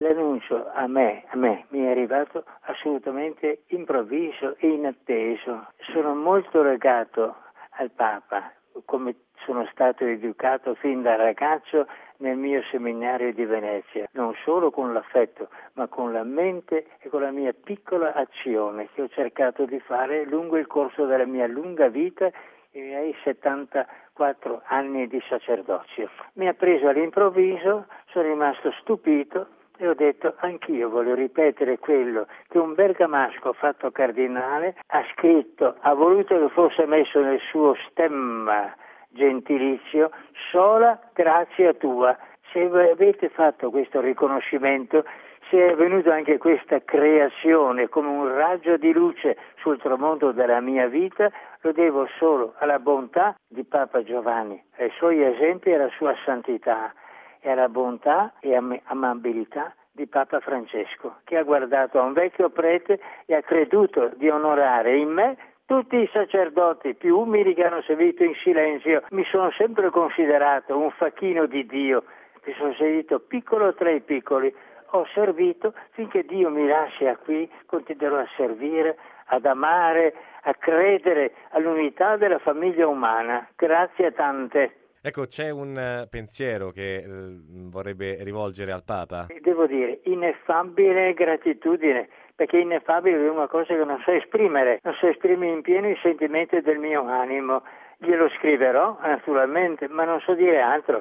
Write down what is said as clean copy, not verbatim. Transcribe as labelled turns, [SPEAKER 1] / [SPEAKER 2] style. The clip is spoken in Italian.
[SPEAKER 1] L'annuncio a me mi è arrivato assolutamente improvviso e inatteso. Sono molto legato al Papa, come sono stato educato fin da ragazzo nel mio seminario di Venezia, non solo con l'affetto, ma con la mente e con la mia piccola azione che ho cercato di fare lungo il corso della mia lunga vita e i miei 74 anni di sacerdozio. Mi ha preso all'improvviso, sono rimasto stupito e ho detto anch'io voglio ripetere quello che un bergamasco fatto cardinale ha scritto, ha voluto che fosse messo nel suo stemma gentilizio, sola grazia tua. Se avete fatto questo riconoscimento, se è venuta anche questa creazione come un raggio di luce sul tramonto della mia vita, lo devo solo alla bontà di Papa Giovanni, ai suoi esempi e alla sua santità, e alla bontà e amabilità di Papa Francesco, che ha guardato a un vecchio prete e ha creduto di onorare in me tutti i sacerdoti più umili che hanno servito in silenzio. Mi sono sempre considerato un facchino di Dio, mi sono sentito piccolo tra i piccoli. Ho servito finché Dio mi lascia qui, continuerò a servire, ad amare, a credere all'unità della famiglia umana. Grazie tante.
[SPEAKER 2] Ecco, c'è un pensiero che vorrebbe rivolgere al Papa?
[SPEAKER 1] Devo dire, ineffabile gratitudine, perché ineffabile è una cosa che non so esprimere in pieno i sentimenti del mio animo. Glielo scriverò, naturalmente, ma non so dire altro.